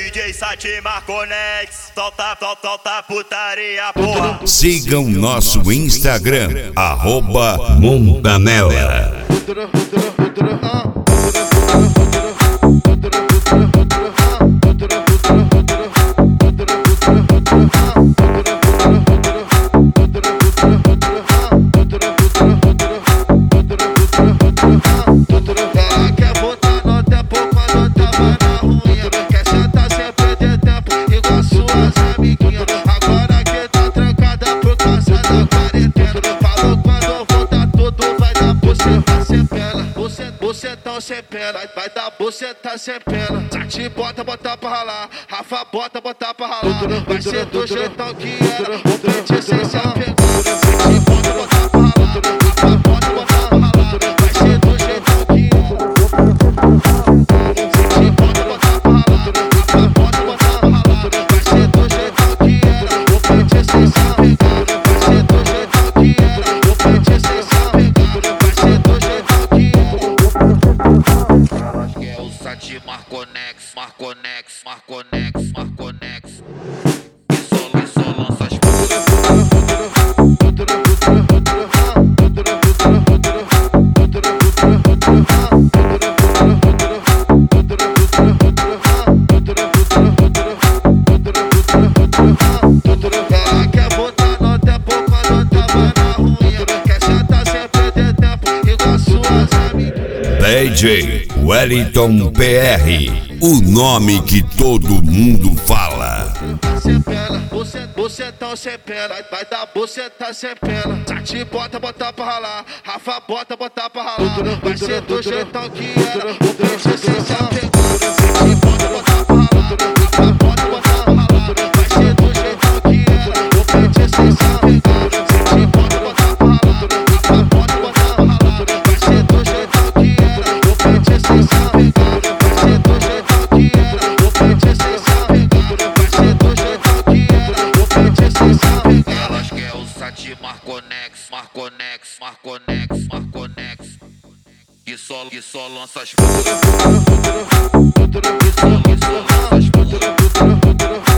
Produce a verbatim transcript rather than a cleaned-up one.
D J Sati Marconex, solta, solta, solta putaria, porra. Sigam nosso Instagram, arroba Montanella. Agora que tá trancada por causa da quarentena. Falou quando eu voltar tudo vai dar buceta sem pena. Bucetão sem pena, vai dar buceta sem pena. Sati bota, bota pra ralar, Rafa bota, bota pra ralar. Vai ser do jeitão que era, o pente sem se apegar. Sati bota, bota pra ralar, Rafa bota, bota pra ralar. Vai ser do jeitão que era. Sati bota, bota pra ralar, Rafa bota, bota pra ralar. Vai ser do jeitão que era, o pente sem se apegar. Vai ser do jeitão que era, o pente sem se apegar. Vai ser do jeitão que era. Acho que é o Sati Marconex, Marconex, Marconex, Marconex. E só, e só lança as ela quer botar no tempo quando tava na ruim. Quer sentar sem perder tempo igual suas amigas. D J Wellington P R, o nome que todo mundo fala. Sem pena, bucetão sem pena. Vai dar buceta sem pena. Sati bota, bota pra ralar, Rafa bota, bota pra ralar. Vai ser do jeitão que era, o peixe sem se apegar. Sati bota, bota pra ralar, Rafa bota, bota pra ralar. Vai ser do jeitão que era, o peixe sem se apegar. Sati bota, bota pra ralar, Rafa bota, bota pra ralar. Vai ser do jeitão que era, o peixe sem se apegar. Vai ser do jeitão que era, o peixe sem se apegar. Vai ser do jeitão que era, o peixe sem se apegar. Elas quer o Sati Marconex, Marconex, Marconex, Marconex. Que só, que só lança as que só, que só lança as